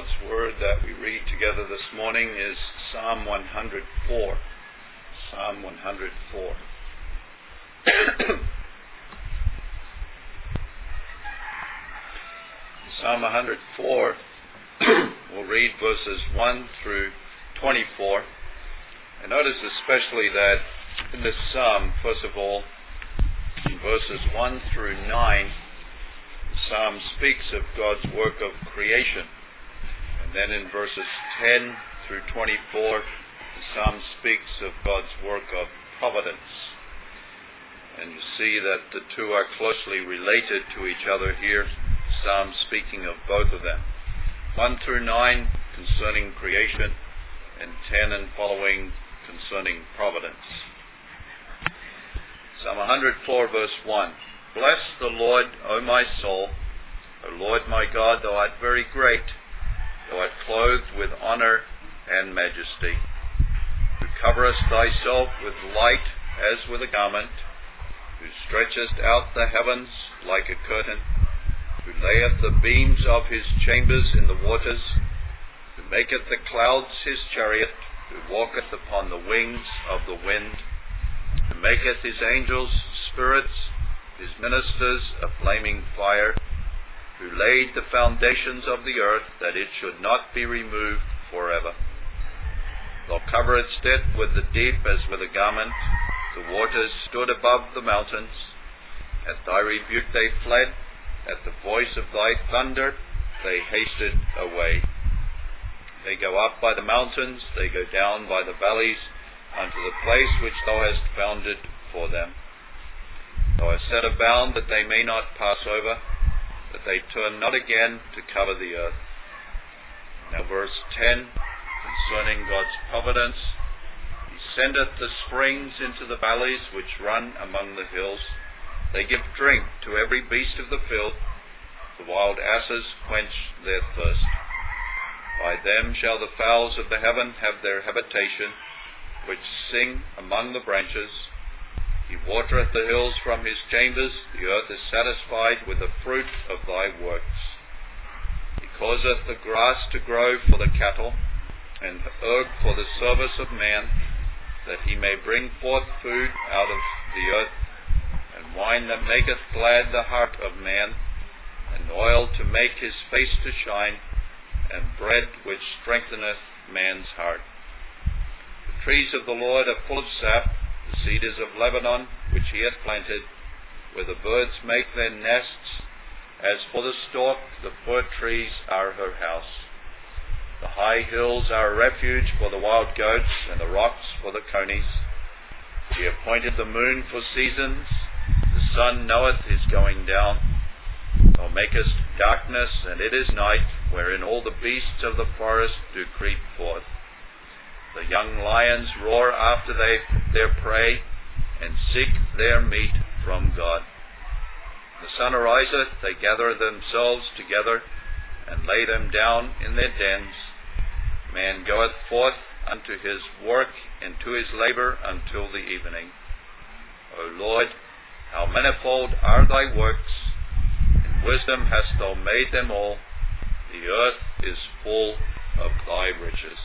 God's Word that we read together this morning is Psalm 104. Psalm 104. Psalm 104, we'll read verses 1 through 24. And notice especially that in this psalm, first of all, in verses 1 through 9, the psalm speaks of God's work of creation. And then in verses 10 through 24, the psalm speaks of God's work of providence. And you see that the two are closely related to each other here. Psalm speaking of both of them. 1 through 9 concerning creation, and 10 and following concerning providence. Psalm 104 verse 1. Bless the Lord, O my soul. O Lord my God, thou art very great. Thou art clothed with honor and majesty. Who coverest thyself with light as with a garment. Who stretchest out the heavens like a curtain. Who layeth the beams of his chambers in the waters. Who maketh the clouds his chariot. Who walketh upon the wings of the wind. Who maketh his angels spirits, his ministers a flaming fire, who laid the foundations of the earth, that it should not be removed forever. Thou coveredst it with the deep as with a garment. The waters stood above the mountains. At thy rebuke they fled. At the voice of thy thunder they hasted away. They go up by the mountains, they go down by the valleys, unto the place which thou hast founded for them. Thou hast set a bound that they may not pass over, that they turn not again to cover the earth. Now verse 10, concerning God's providence. He sendeth the springs into the valleys which run among the hills. They give drink to every beast of the field. The wild asses quench their thirst. By them shall the fowls of the heaven have their habitation, which sing among the branches. He watereth the hills from his chambers. The earth is satisfied with the fruit of thy works. He causeth the grass to grow for the cattle, and the herb for the service of man, that he may bring forth food out of the earth, and wine that maketh glad the heart of man, and oil to make his face to shine, and bread which strengtheneth man's heart. The trees of the Lord are full of sap, the cedars of Lebanon, which he hath planted, where the birds make their nests. As for the stork, the fir trees are her house. The high hills are a refuge for the wild goats, and the rocks for the conies. He appointed the moon for seasons. The sun knoweth his going down. Thou makest darkness, and it is night, wherein all the beasts of the forest do creep forth. The young lions roar after their prey, and seek their meat from God. The sun ariseth, they gather themselves together, and lay them down in their dens. Man goeth forth unto his work, and to his labour until the evening. O Lord, how manifold are thy works! In wisdom hast thou made them all. The earth is full of thy riches.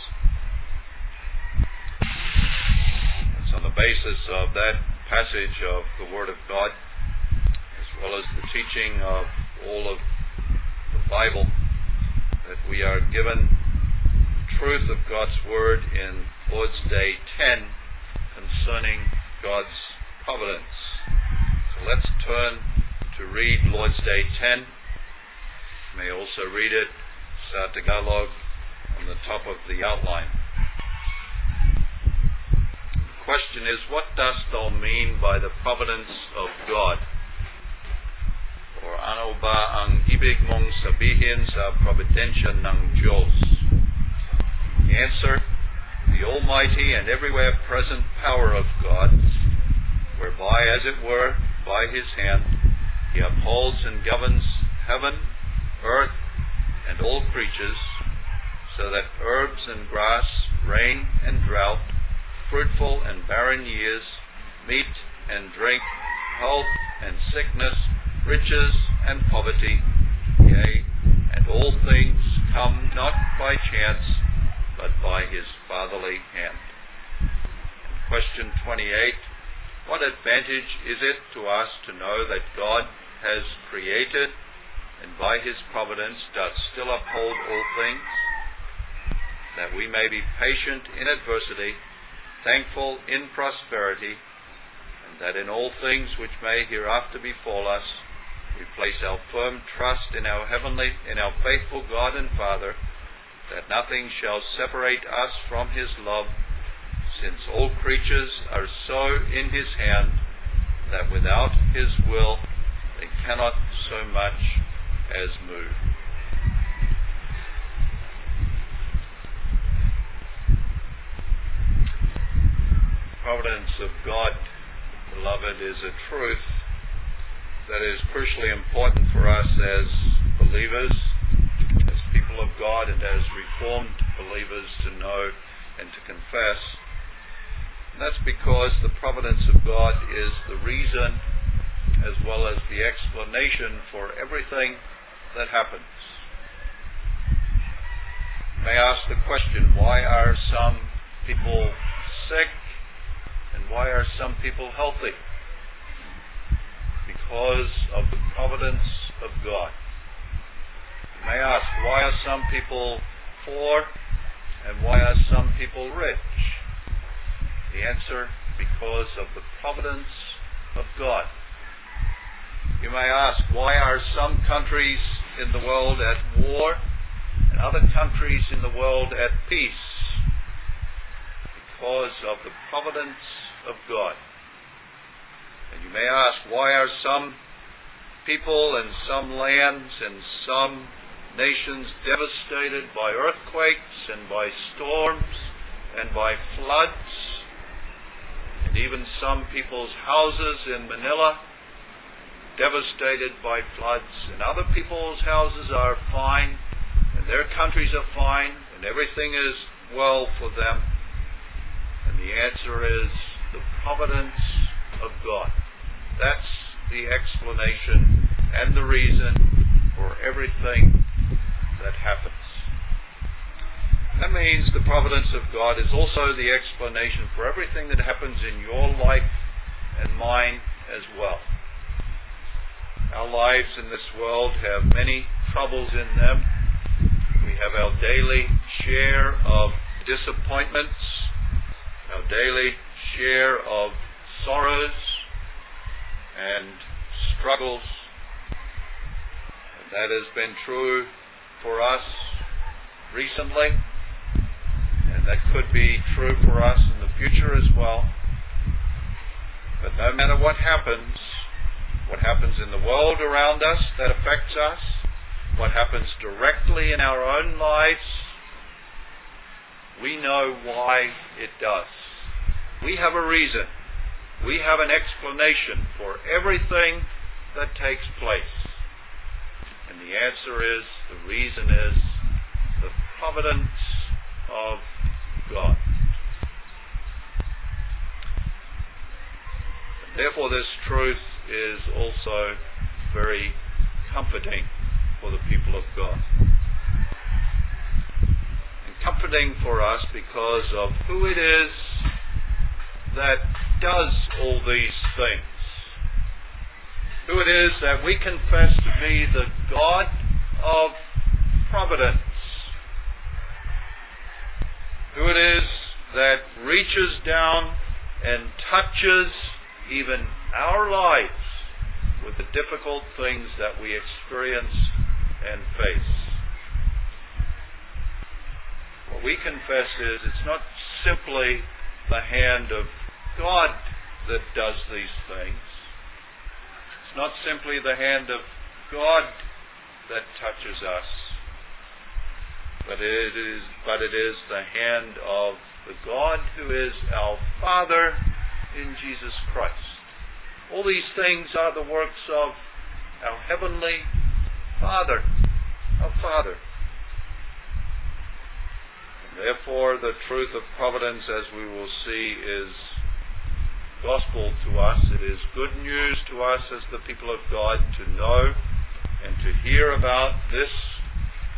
It's on the basis of that passage of the Word of God, as well as the teaching of all of the Bible, that we are given the truth of God's Word in Lord's Day 10 concerning God's providence. So let's turn to read Lord's Day 10. You may also read it sa Tagalog on the top of the outline. The question is, what dost thou mean by the providence of God? Or ano ba ang ibig mong sabihin sa providensya ng Diyos? The answer, the almighty and everywhere present power of God, whereby, as it were, by his hand, he upholds and governs heaven, earth, and all creatures, so that herbs and grass, rain and drought, fruitful and barren years, meat and drink, health and sickness, riches and poverty, yea, and all things come not by chance, but by his fatherly hand. Question 28. What advantage is it to us to know that God has created and by his providence doth still uphold all things, that we may be patient in adversity, thankful in prosperity, and that in all things which may hereafter befall us, we place our firm trust in our faithful God and Father, that nothing shall separate us from his love, since all creatures are so in his hand that without his will they cannot so much as move. Providence of God, beloved, is a truth that is crucially important for us as believers, as people of God, and as Reformed believers to know and to confess. And that's because the providence of God is the reason as well as the explanation for everything that happens. You may ask the question, why are some people sick and why are some people healthy? Because of the providence of God. You may ask, why are some people poor and why are some people rich? The answer, because of the providence of God. You may ask, why are some countries in the world at war and other countries in the world at peace? Because of the providence of God. And you may ask, why are some people and some lands and some nations devastated by earthquakes and by storms and by floods, and even some people's houses in Manila devastated by floods, and other people's houses are fine and their countries are fine and everything is well for them? And the answer is the providence of God. That's the explanation and the reason for everything that happens. That means the providence of God is also the explanation for everything that happens in your life and mine as well. Our lives in this world have many troubles in them. We have our daily share of disappointments, our daily share of sorrows and struggles. And that has been true for us recently, and that could be true for us in the future as well. But no matter what happens in the world around us that affects us, what happens directly in our own lives, we know why it does. We have a reason. We have an explanation for everything that takes place. And the answer is, the reason is the providence of God. And therefore, this truth is also very comforting for the people of God. And comforting for us because of who it is that does all these things. Who it is that we confess to be the God of providence. Who it is that reaches down and touches even our lives with the difficult things that we experience and face. What we confess is it's not simply the hand of God that does these things. It's not simply the hand of God that touches us, but it is the hand of the God who is our Father in Jesus Christ. All these things are the works of our Heavenly Father, our Father. And therefore, the truth of providence, as we will see, is gospel to us. It is good news to us as the people of God to know and to hear about this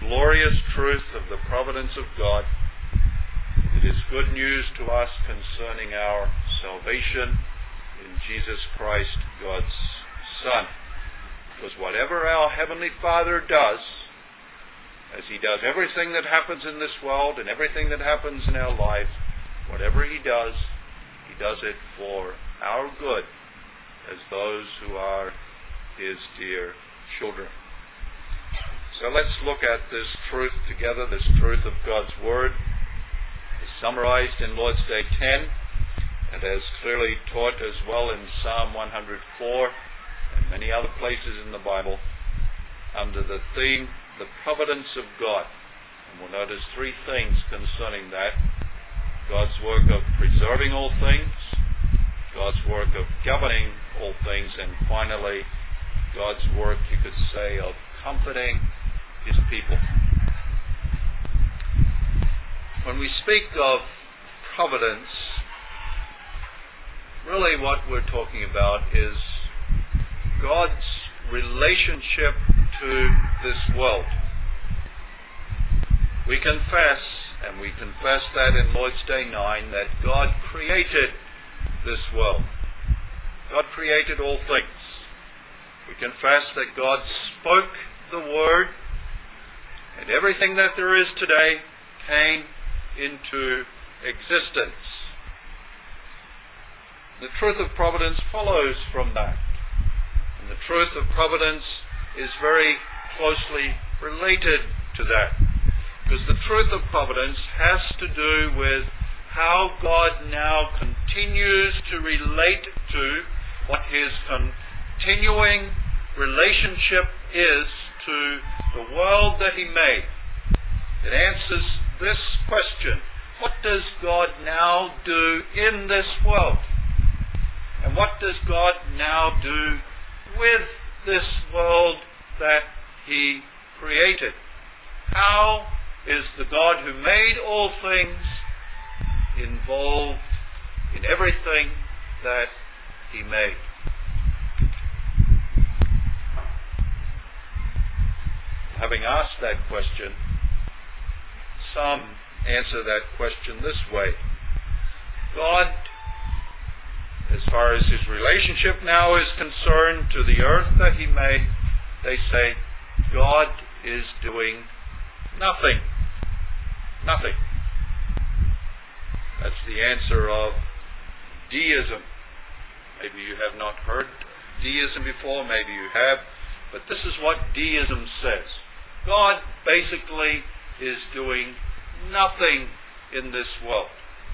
glorious truth of the providence of God. It is good news to us concerning our salvation in Jesus Christ, God's Son. Because whatever our Heavenly Father does, as He does everything that happens in this world and everything that happens in our life, whatever He does it for our good as those who are His dear children. So let's look at this truth together, this truth of God's Word. It's summarized in Lord's Day 10 and as clearly taught as well in Psalm 104 and many other places in the Bible under the theme, the providence of God. And we'll notice three things concerning that. God's work of preserving all things, God's work of governing all things, and finally, God's work, you could say, of comforting His people. When we speak of providence, really what we're talking about is God's relationship to this world. We confess, and we confess that in Lord's Day 9, that God created this world. God created all things. We confess that God spoke the Word, and everything that there is today came into existence. The truth of providence follows from that. And the truth of providence is very closely related to that. Because the truth of providence has to do with how God now continues to relate to what His continuing relationship is to the world that He made. It answers this question: what does God now do in this world? And what does God now do with this world that He created? How is the God who made all things involved in everything that He made? Having asked that question, some answer that question this way: God, as far as His relationship now is concerned to the earth that He made, they say, God is doing nothing. Nothing. That's the answer of deism. Maybe you have not heard deism before, maybe you have, but this is what deism says. God basically is doing nothing in this world.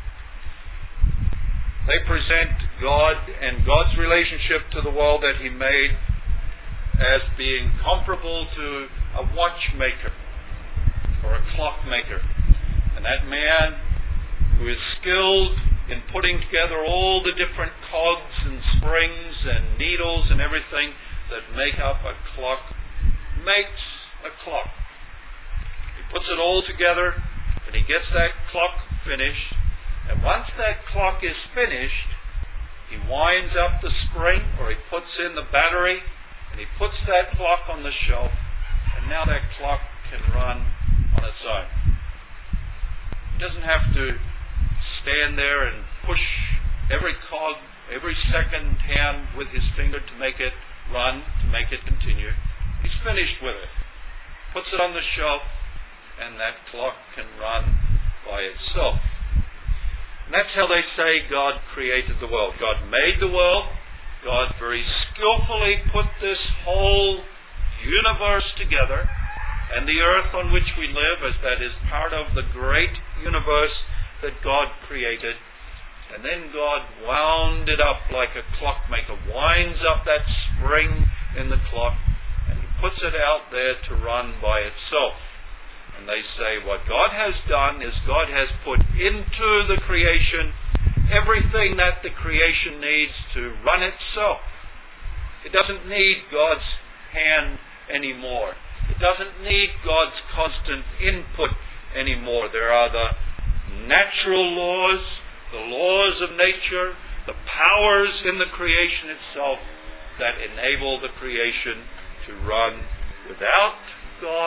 They present God and God's relationship to the world that He made as being comparable to a watchmaker or a clockmaker. And that man who is skilled in putting together all the different cogs and springs and needles and everything that make up a clock makes a clock. He puts it all together and he gets that clock finished. And once that clock is finished, he winds up the spring, or he puts in the battery, and he puts that clock on the shelf, and now that clock can run on its own. He doesn't have to stand there and push every cog, every second hand with his finger to make it run, to make it continue. He's finished with it. Puts it on the shelf, and that clock can run by itself. And that's how they say God created the world. God made the world. God very skillfully put this whole universe together, and the earth on which we live, as that is part of the great universe that God created. And then God wound it up like a clockmaker, winds up that spring in the clock, and He puts it out there to run by itself. And they say what God has done is God has put into the creation everything that the creation needs to run itself. It doesn't need God's hand anymore. It doesn't need God's constant input anymore. There are the natural laws, the laws of nature, the powers in the creation itself that enable the creation to run without God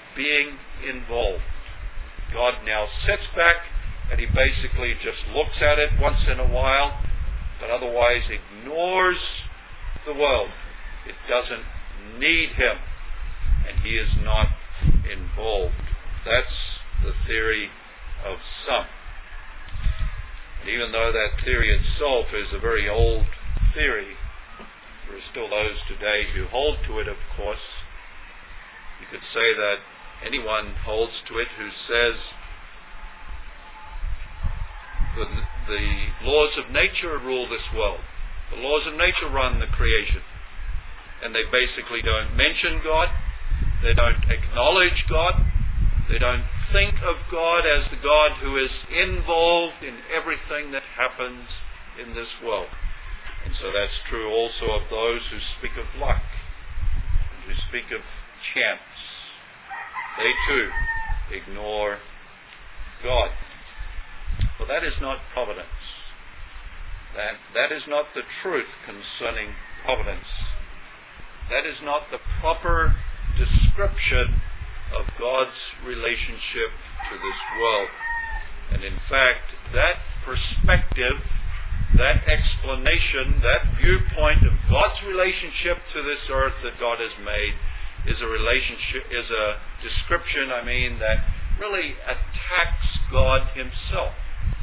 being involved. God now sits back and he basically just looks at it once in a while, but otherwise ignores the world. It doesn't need him, and he is not involved. That's the theory of some. And even though that theory itself is a very old theory, there are still those today who hold to it, of course. You could say that anyone holds to it who says the laws of nature rule this world. The laws of nature run the creation. And they basically don't mention God. They don't acknowledge God. They don't think of God as the God who is involved in everything that happens in this world. And so that's true also of those who speak of luck, and who speak of chance. They too ignore God. Well, that is not providence. That is not the truth concerning providence. That is not the proper description of God's relationship to this world. And in fact, that perspective, that explanation, that viewpoint of God's relationship to this earth that God has made is a description, that really attacks God himself.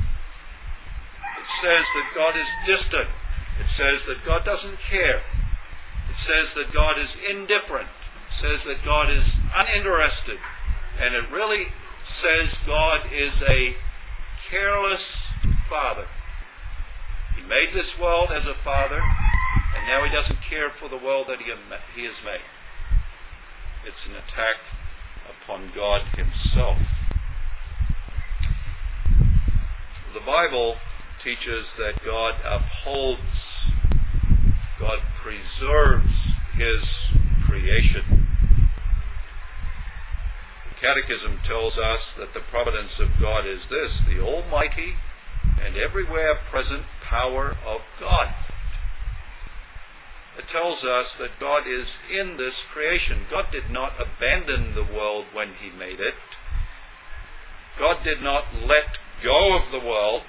It says that God is distant. It says that God doesn't care. It says that God is indifferent. It says that God is uninterested. And it really says God is a careless father. He made this world as a father, and now he doesn't care for the world that he has made. It's an attack upon God himself. The Bible teaches that God upholds, God preserves his creation. The Catechism tells us that the providence of God is this: the almighty and everywhere present power of God. It tells us that God is in this creation. God did not abandon the world when he made it. God did not let go of the world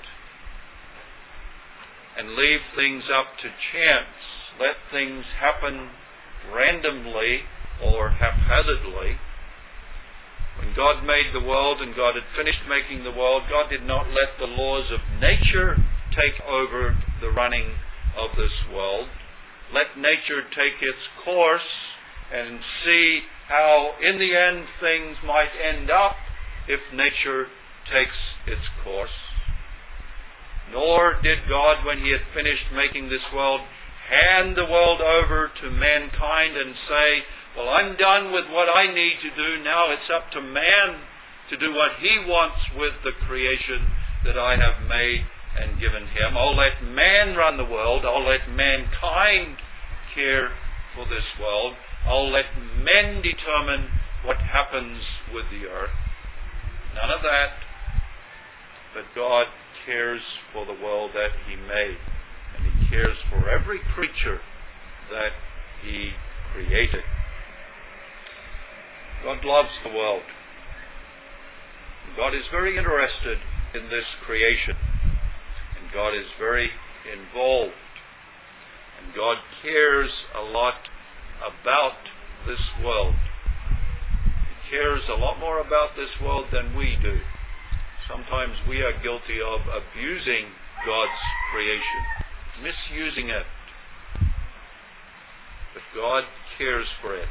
and leave things up to chance, let things happen randomly or haphazardly. When God made the world and God had finished making the world, God did not let the laws of nature take over the running of this world. Let nature take its course and see how in the end things might end up if nature takes its course. Nor did God, when he had finished making this world, hand the world over to mankind and say, well, I'm done with what I need to do. Now it's up to man to do what he wants with the creation that I have made and given him. I'll let man run the world. I'll let mankind care for this world. I'll let men determine what happens with the earth. None of that. But God cares for the world that he made. And he cares for every creature that he created. God loves the world. God is very interested in this creation. And God is very involved. And God cares a lot about this world. He cares a lot more about this world than we do. Sometimes we are guilty of abusing God's creation, misusing it. But God cares for it.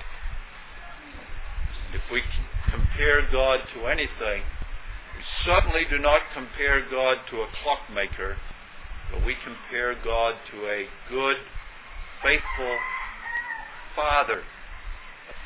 If we compare God to anything, we certainly do not compare God to a clockmaker, but we compare God to a good, faithful Father. A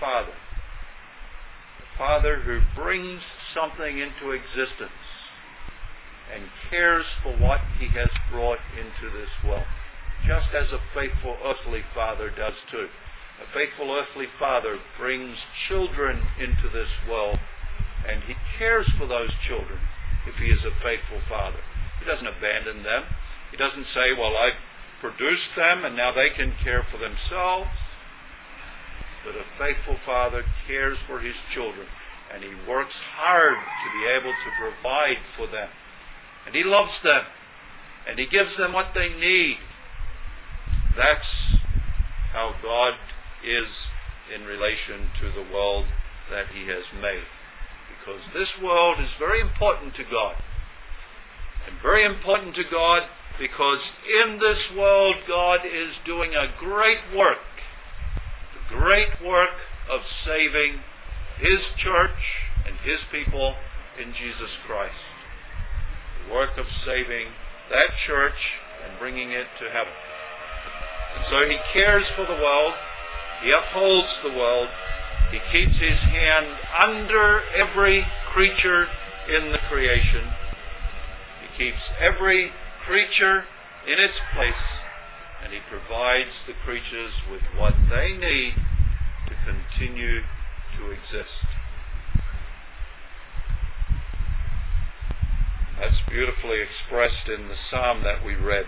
Father who brings something into existence and cares for what he has brought into this world, just as a faithful earthly father does too. A faithful earthly father brings children into this world, and he cares for those children if he is a faithful father. He doesn't abandon them. He doesn't say, well, I've produced them and now they can care for themselves. But a faithful father cares for his children. and He works hard to be able to provide for them. And He loves them, and He gives them what they need. That's how God is in relation to the world that He has made. Because this world is very important to God. And very important to God because in this world God is doing a great work. The great work of saving His church and His people in Jesus Christ. The work of saving that church and bringing it to heaven. And so He cares for the world. He upholds the world. He keeps His hand under every creature in the creation. He keeps every creature in its place, and He provides the creatures with what they need to continue to exist. That's beautifully expressed in the psalm that we read.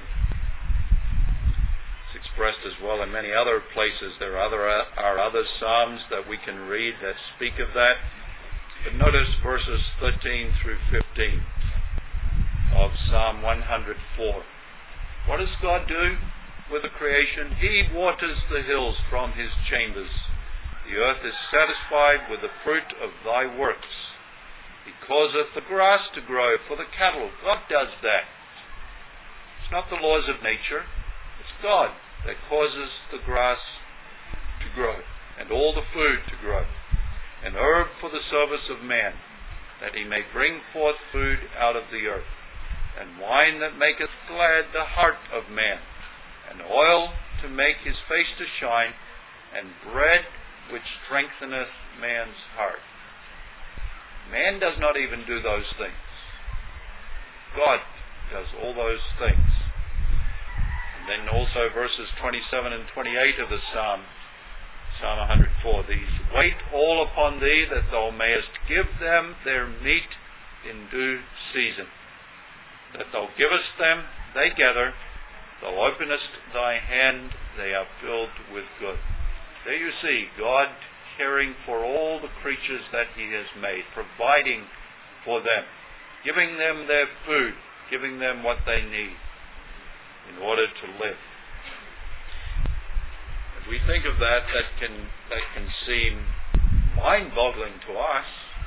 It's expressed as well in many other places. There are other psalms that we can read that speak of that. But notice verses 13 through 15 of Psalm 104. What does God do with the creation? He waters the hills from His chambers. The earth is satisfied with the fruit of Thy works. He causeth the grass to grow for the cattle. God does that. It's not the laws of nature. It's God that causes the grass to grow and all the food to grow. An herb for the service of man, that he may bring forth food out of the earth, and wine that maketh glad the heart of man, and oil to make his face to shine, and bread which strengtheneth man's heart. Man does not even do those things. God does all those things. And then also verses 27 and 28 of the Psalm 104. These wait all upon Thee, that Thou mayest give them their meat in due season. That Thou givest them, they gather. Thou openest Thy hand, they are filled with good. There you see God caring for all the creatures that He has made, providing for them, giving them their food, giving them what they need in order to live. If we think of that can seem mind-boggling to us.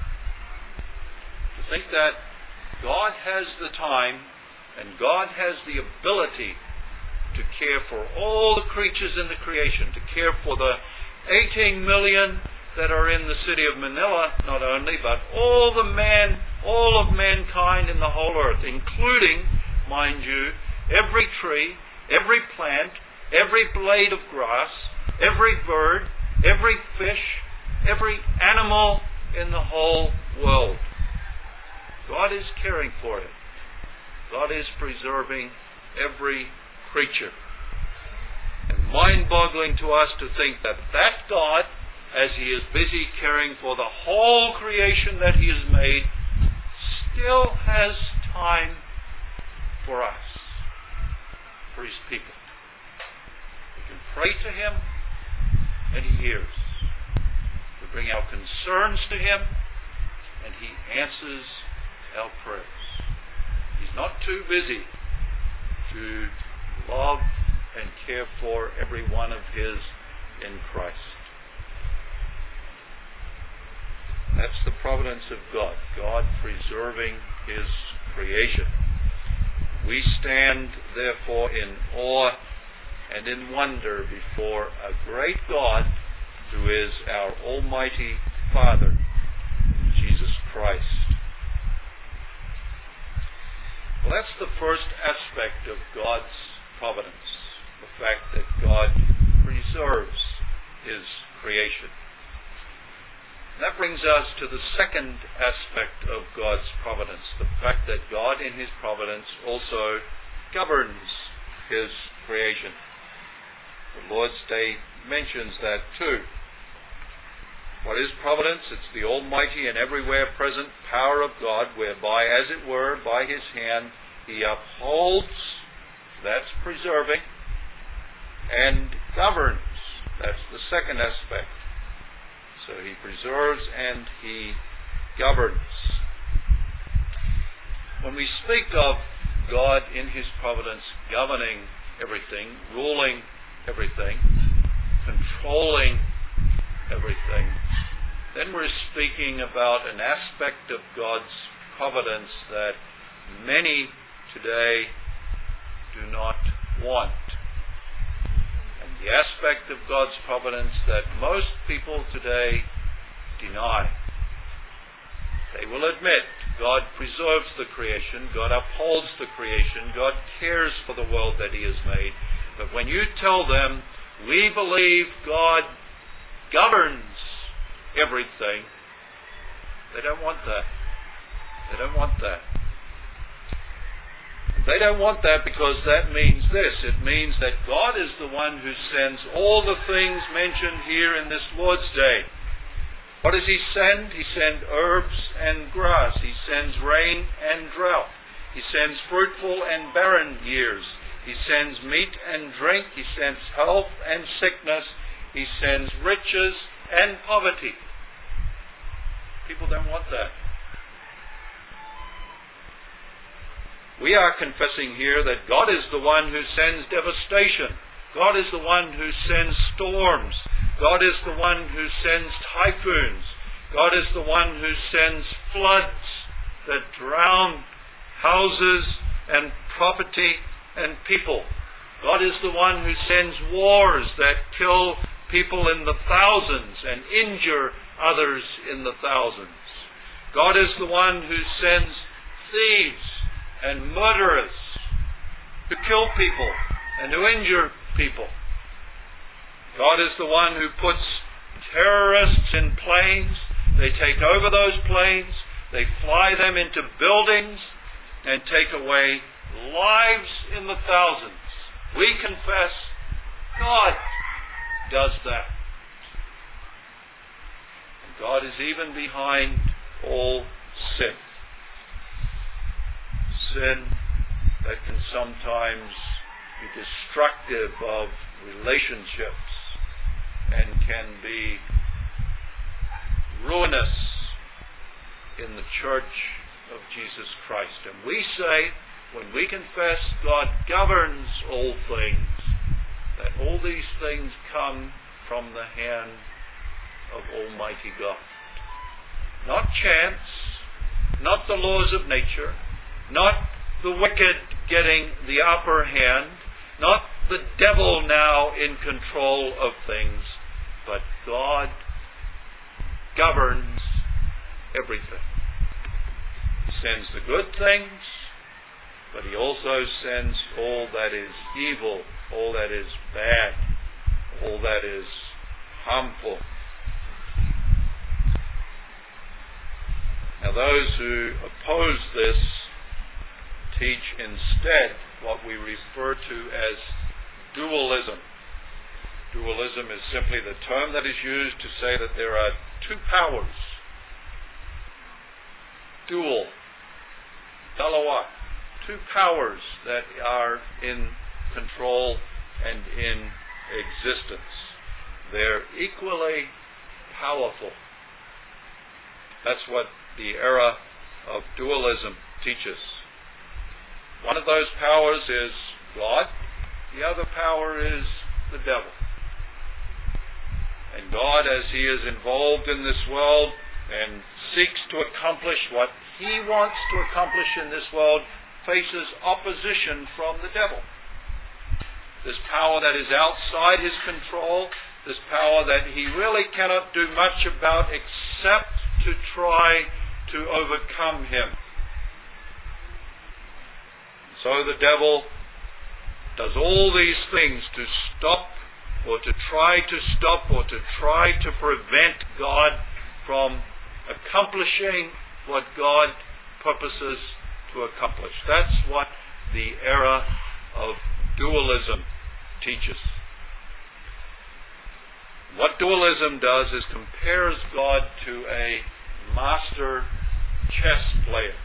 To think that God has the time and God has the ability to care for all the creatures in the creation, to care for the 18 million that are in the city of Manila, not only, but all of mankind in the whole earth, including, mind you, every tree, every plant, every blade of grass, every bird, every fish, every animal in the whole world. God is caring for it. God is preserving every creature. And mind-boggling to us to think that God, as He is busy caring for the whole creation that He has made, still has time for us, for His people. We can pray to Him, and He hears. We bring our concerns to Him, and He answers our prayers. He's not too busy to love and care for every one of His in Christ. That's the providence of God. God preserving His creation. We stand, therefore, in awe and in wonder before a great God who is our Almighty Father, Jesus Christ. Well, that's the first aspect of God's providence. The fact that God preserves His creation. That brings us to the second aspect of God's providence, the fact that God in His providence also governs His creation. The Lord's Day mentions that too. What is providence? It's the almighty and everywhere present power of God, whereby, as it were, by His hand, He upholds, that's preserving, and governs. That's the second aspect. So He preserves and He governs. When we speak of God in His providence governing everything, ruling everything, controlling everything, then we're speaking about an aspect of God's providence that many today do not want. And the aspect of God's providence that most people today deny. They will admit God preserves the creation, God upholds the creation, God cares for the world that He has made. But when you tell them, we believe God governs everything, they don't want that. They don't want that. They don't want that because that means this. It means that God is the one who sends all the things mentioned here in this Lord's Day. What does He send? He sends herbs and grass. He sends rain and drought. He sends fruitful and barren years. He sends meat and drink. He sends health and sickness. He sends riches and poverty. People don't want that. We are confessing here that God is the one who sends devastation. God is the one who sends storms. God is the one who sends typhoons. God is the one who sends floods that drown houses and property and people. God is the one who sends wars that kill people in the thousands and injure others in the thousands. God is the one who sends thieves and murderers to kill people and to injure people. God is the one who puts terrorists in planes. They take over those planes. They fly them into buildings and take away lives in the thousands. We confess God does that. And God is even behind all sin. Sin that can sometimes be destructive of relationships and can be ruinous in the church of Jesus Christ. And we say, when we confess God governs all things, that all these things come from the hand of Almighty God. Not chance, not the laws of nature, not the wicked getting the upper hand, not the devil now in control of things, but God governs everything. He sends the good things, but He also sends all that is evil, all that is bad, all that is harmful. Now those who oppose this teach instead what we refer to as dualism. Dualism is simply the term that is used to say that there are two powers. Dual. Dalawa. Two powers that are in control and in existence. They're equally powerful. That's what the era of dualism teaches. One of those powers is God. The other power is the devil. And God, as He is involved in this world and seeks to accomplish what He wants to accomplish in this world, faces opposition from the devil. This power that is outside His control, this power that He really cannot do much about except to try to overcome Him. So the devil does all these things to stop or to try to stop or to try to prevent God from accomplishing what God purposes to accomplish. That's what the era of dualism teaches. What dualism does is compares God to a master chess player.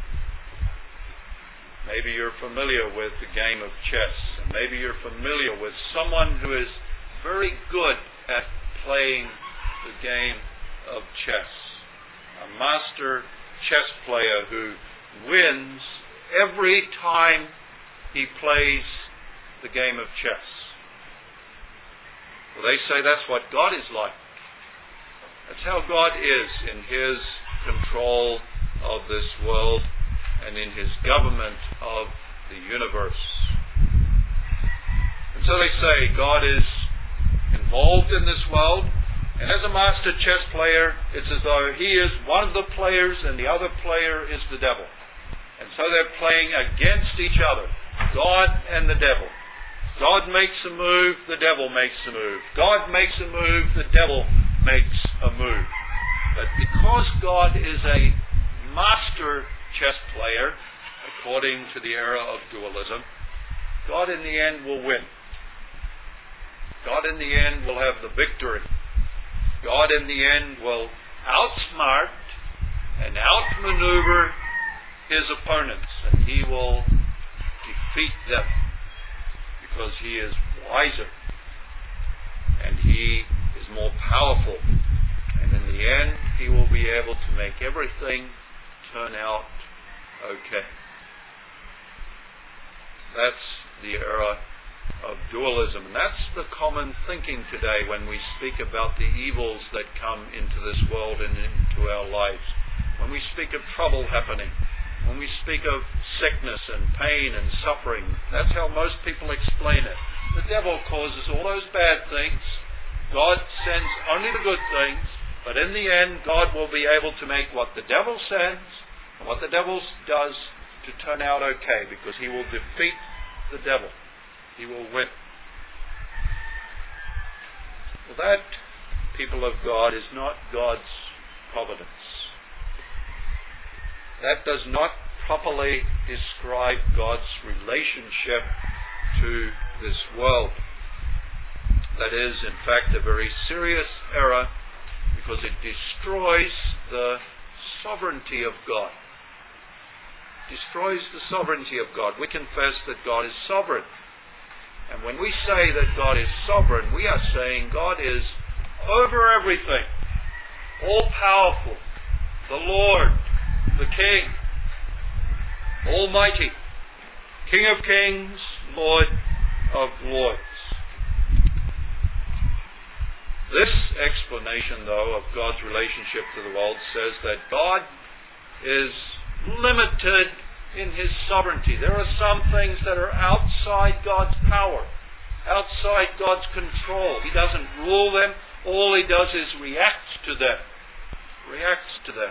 Maybe you're familiar with the game of chess, and maybe you're familiar with someone who is very good at playing the game of chess. a master chess player who wins every time he plays the game of chess. Well, they say that's what God is like. That's how God is in His control of this world and in His government of the universe. And so they say God is involved in this world, and as a master chess player, it's as though he is one of the players and the other player is the devil. And so they're playing against each other, God and the devil. God makes a move, the devil makes a move. God makes a move, the devil makes a move. But because God is a master chess player, according to the era of dualism, God in the end will win. God in the end will have the victory. God in the end will outsmart and outmaneuver his opponents, and he will defeat them because he is wiser and he is more powerful, and in the end he will be able to make everything turn out okay. That's the era of dualism, and that's the common thinking today when we speak about the evils that come into this world and into our lives. When we speak of trouble happening, when we speak of sickness and pain and suffering, that's how most people explain it. The devil causes all those bad things. God sends only the good things, but in the end God will be able to make what the devil sends and what the devil does to turn out okay, because he will defeat the devil. He will win. Well, that, people of God, is not God's providence. That does not properly describe God's relationship to this world. That is, in fact, a very serious error, because it destroys the sovereignty of God. It destroys the sovereignty of God. We confess that God is sovereign. And when we say that God is sovereign, we are saying God is over everything, all-powerful, the Lord, the King, Almighty, King of kings, Lord of lords. This explanation, though, of God's relationship to the world says that God is limited in His sovereignty. There are some things that are outside God's power, outside God's control. He doesn't rule them. All He does is react to them. Reacts to them.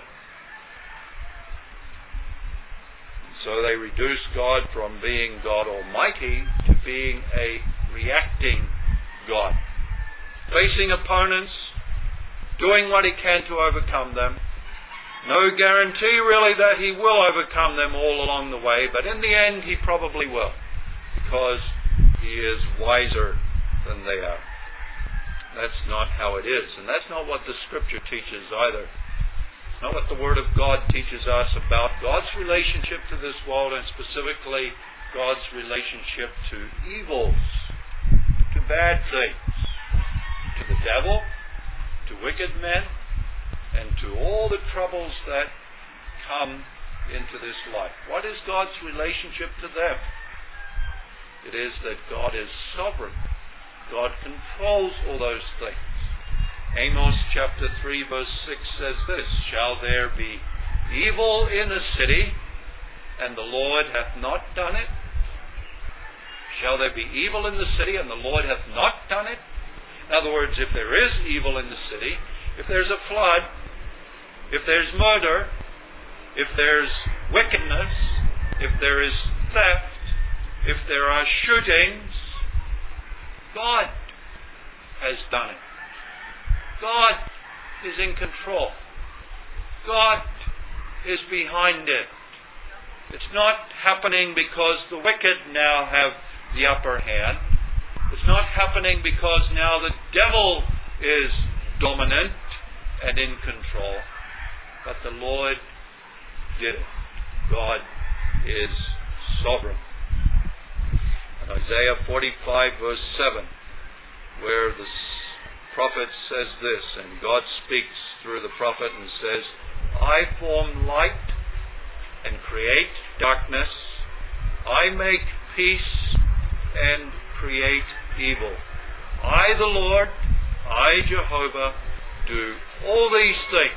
So they reduce God from being God Almighty to being a reacting God, facing opponents, doing what He can to overcome them. No guarantee really that He will overcome them all along the way, but in the end He probably will, because He is wiser than they are. That's not how it is, and that's not what the Scripture teaches either. It's not what the Word of God teaches us about God's relationship to this world, and specifically God's relationship to evils, to bad things, to the devil, to wicked men, and to all the troubles that come into this life. What is God's relationship to them? It is that God is sovereign. God controls all those things. Amos chapter 3 verse 6 says this, "Shall there be evil in a city, and the Lord hath not done it? Shall there be evil in the city, and the Lord hath not done it?" In other words, if there is evil in the city, if there's a flood, if there's murder, if there's wickedness, if there is theft, if there are shootings, God has done it. God is in control. God is behind it. It's not happening because the wicked now have the upper hand. It's not happening because now the devil is dominant and in control. But the Lord did it. God is sovereign. In Isaiah 45 verse 7, where the prophet says this, and God speaks through the prophet and says, I form light and create darkness. I make peace and create evil. I, the Lord, I, Jehovah, do all these things.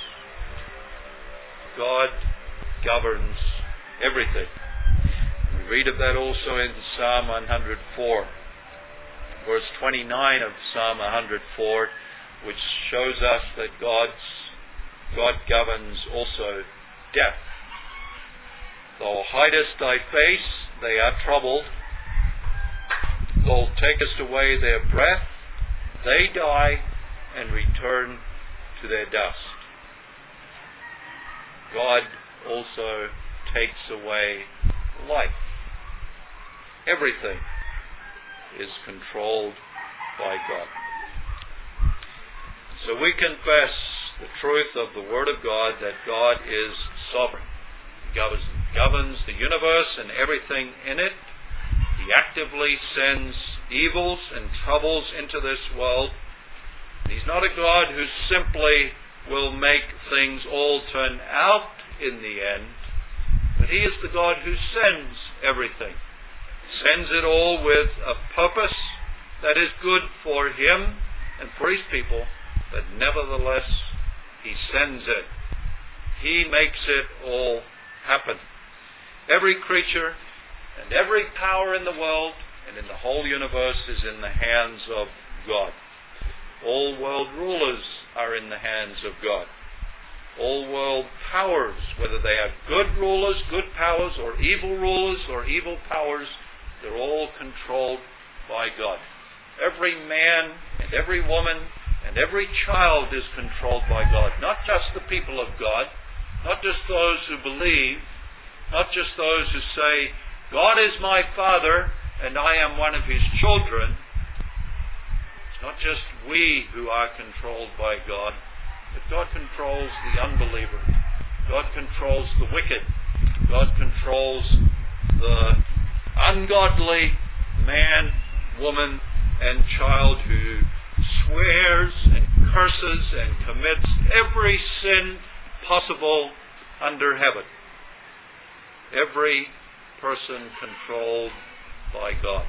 God governs everything. We read of that also in Psalm 104, verse 29 of Psalm 104, which shows us that God governs also death. Thou hidest thy face, they are troubled. Thou takest away their breath, they die and return to their dust. God also takes away life. Everything is controlled by God. So we confess the truth of the Word of God, that God is sovereign. He governs the universe and everything in it. He actively sends evils and troubles into this world. He's not a God who simply will make things all turn out in the end, but He is the God who sends everything. Sends it all with a purpose that is good for Him and for His people, but nevertheless He sends it. He makes it all happen. Every creature and every power in the world and in the whole universe is in the hands of God. All world rulers are in the hands of God. All world powers, whether they are good rulers, good powers, or evil rulers, or evil powers, they're all controlled by God. Every man and every woman and every child is controlled by God. Not just the people of God, not just those who believe, not just those who say, God is my Father and I am one of His children. It's not just we who are controlled by God, but God controls the unbeliever. God controls the wicked. God controls the ungodly man, woman, and child who swears and curses and commits every sin possible under heaven. Every person controlled by God.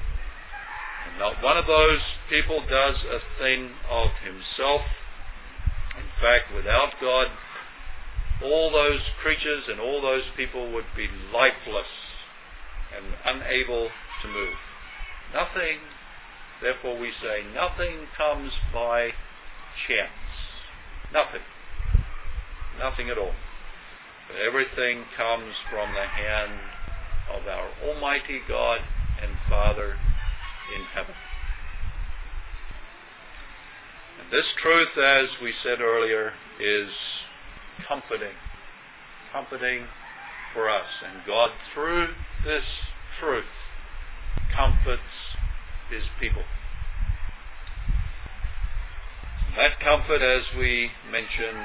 And not one of those people does a thing of himself. In fact, without God, all those creatures and all those people would be lifeless and unable to move. Nothing, therefore we say, nothing comes by chance. Nothing. Nothing at all. But everything comes from the hand of our Almighty God and Father in heaven. And this truth, as we said earlier, is comforting. Comforting for us. And God, through this truth, comforts His people. That comfort, as we mentioned,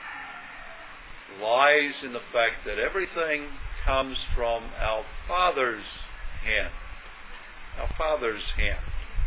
lies in the fact that everything comes from our Father's hand. Our Father's hand.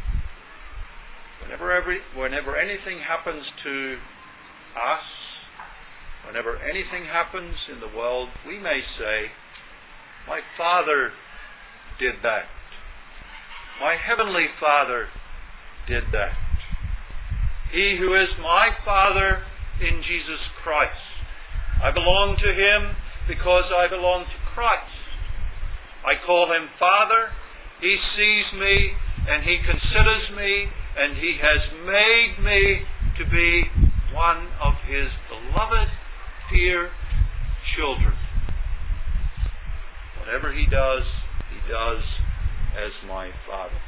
Whenever anything happens to us, whenever anything happens in the world, we may say, my Father did that. My Heavenly Father did that. He who is my Father in Jesus Christ. I belong to Him because I belong to Christ. I call Him Father. He sees me and He considers me and He has made me to be one of His beloved, dear children. Whatever He does as my Father.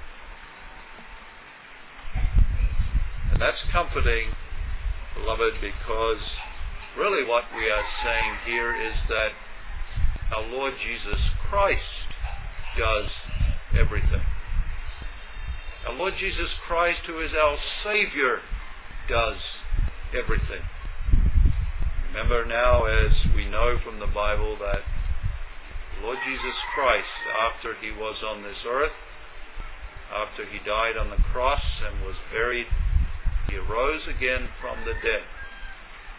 And that's comforting, beloved, because really what we are saying here is that our Lord Jesus Christ does everything. Our Lord Jesus Christ, who is our Savior, does everything. Remember now, as we know from the Bible, that Lord Jesus Christ, after He was on this earth, after He died on the cross and was buried, He arose again from the dead. And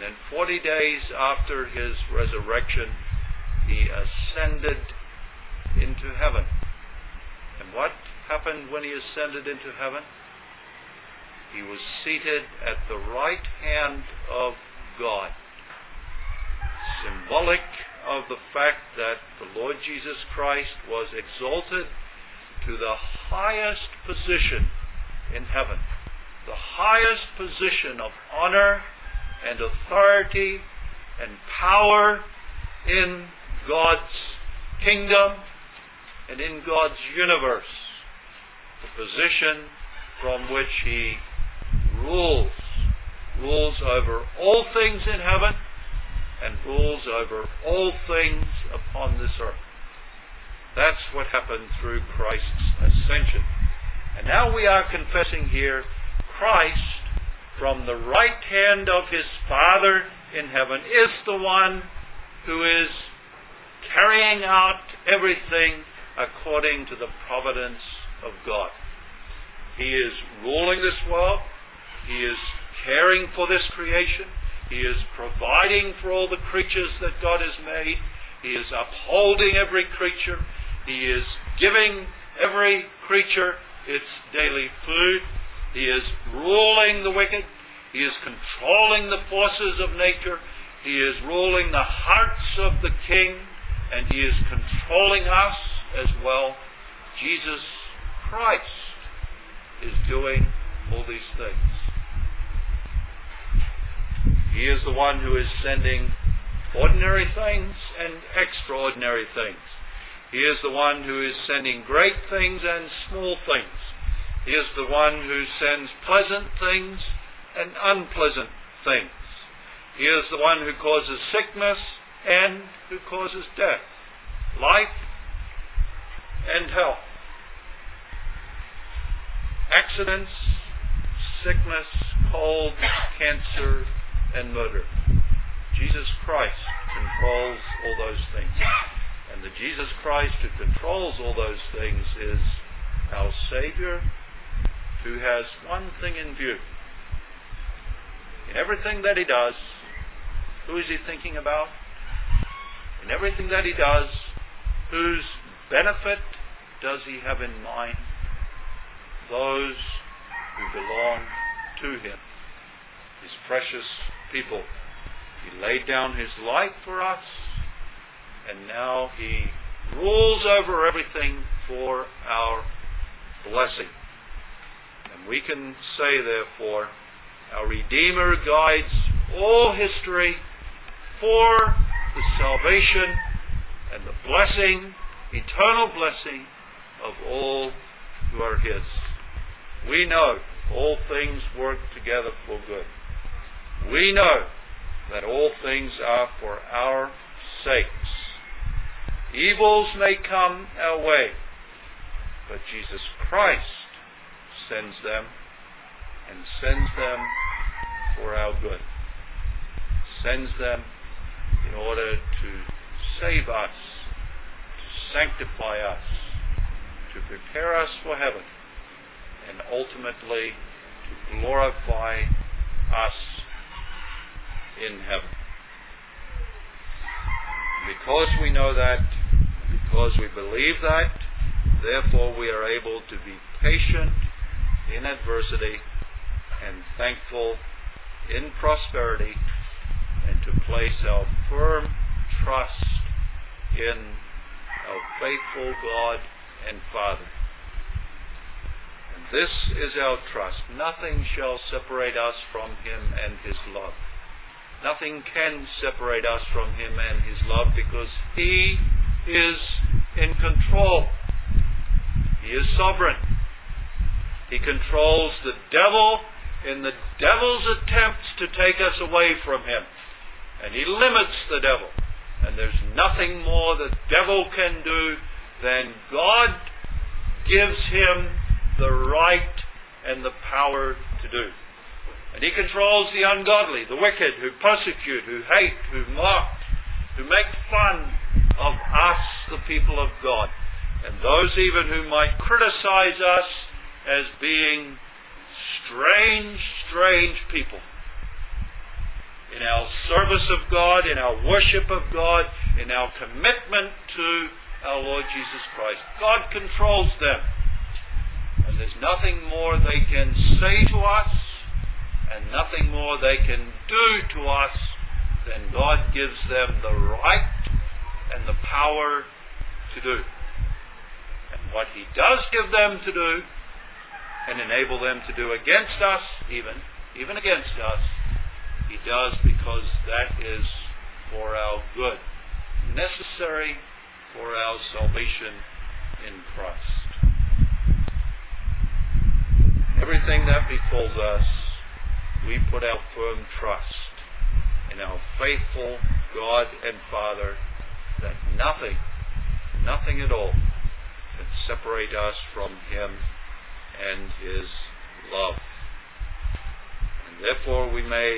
then 40 days after his resurrection, he ascended into heaven. And what happened when he ascended into heaven? He was seated at the right hand of God. Symbolic of the fact that the Lord Jesus Christ was exalted to the highest position in heaven, the highest position of honor and authority and power in God's kingdom and in God's universe, the position from which he rules over all things in heaven and rules over all things upon this earth. That's what happened through Christ's ascension. And now we are confessing here Christ, from the right hand of his Father in heaven, is the one who is carrying out everything according to the providence of God. He is ruling this world. He is caring for this creation. He is providing for all the creatures that God has made. He is upholding every creature. He is giving every creature its daily food. He is ruling the wicked. He is controlling the forces of nature. He is ruling the hearts of the king, and he is controlling us as well. Jesus Christ is doing all these things. He is the one who is sending ordinary things and extraordinary things. He is the one who is sending great things and small things. He is the one who sends pleasant things and unpleasant things. He is the one who causes sickness and who causes death, life and health, accidents, sickness, cold, cancer, and murder. Jesus Christ controls all those things. And the Jesus Christ who controls all those things is our Savior, who has one thing in view. In everything that he does, who is he thinking about? In everything that he does, whose benefit does he have in mind? Those who belong to him, his precious people. He laid down his life for us, and now he rules over everything for our blessing. And we can say, therefore, our Redeemer guides all history for the salvation and the blessing, eternal blessing of all who are his. We know all things work together for good. We know that all things are for our sakes. Evils may come our way, but Jesus Christ sends them, and sends them for our good. Sends them in order to save us, to sanctify us, to prepare us for heaven, and ultimately to glorify us in heaven. Because we know that, because we believe that, therefore we are able to be patient in adversity and thankful in prosperity, and to place our firm trust in our faithful God and Father. And this is our trust. Nothing shall separate us from him and his love. Nothing can separate us from him and his love, because he is in control. He is sovereign. He controls the devil in the devil's attempts to take us away from him. And he limits the devil. And there's nothing more the devil can do than God gives him the right and the power to do. And he controls the ungodly, the wicked, who persecute, who hate, who mock, who make fun of us, the people of God. And those even who might criticize us as being strange people. in our service of God, in our worship of God, in our commitment to our Lord Jesus Christ. God controls them. And there's nothing more they can say to us, and nothing more they can do to us than God gives them the right and the power to do. And what He does give them to do, and enable them to do against us, even against us, He does because that is for our good, necessary for our salvation in Christ. Everything that befalls us, we put our firm trust in our faithful God and Father, that nothing at all can separate us from Him and His love. And therefore we may,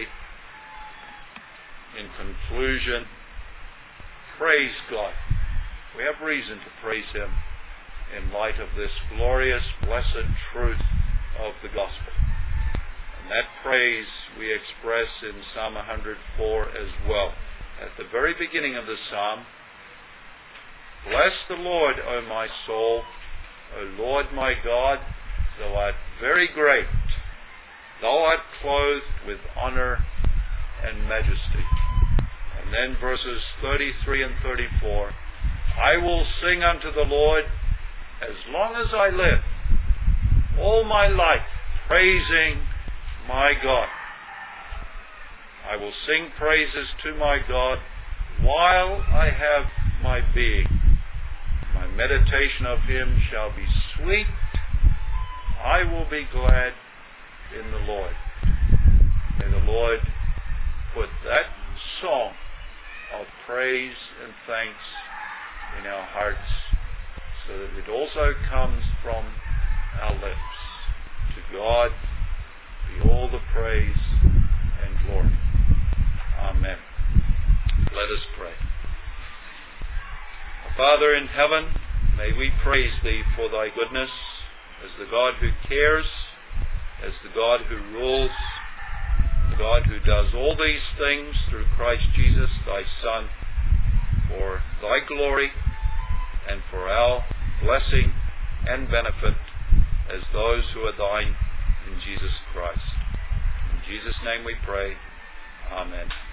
in conclusion, praise God. We have reason to praise Him in light of this glorious, blessed truth of the gospel. And that praise we express in Psalm 104 as well. At the very beginning of the psalm, bless the Lord, O my soul, O Lord my God, thou art very great. Thou art clothed with honor and majesty. And then verses 33 and 34, I will sing unto the Lord as long as I live, all my life, praising my God. I will sing praises to my God while I have my being. My meditation of Him shall be sweet. I will be glad in the Lord. May the Lord put that song of praise and thanks in our hearts, so that it also comes from our lips. To God be all the praise and glory. Amen. Let us pray. Father in heaven, may we praise Thee for Thy goodness as the God who cares, as the God who rules, the God who does all these things through Christ Jesus, Thy Son, for Thy glory and for our blessing and benefit as those who are Thine in Jesus Christ. In Jesus' name we pray. Amen.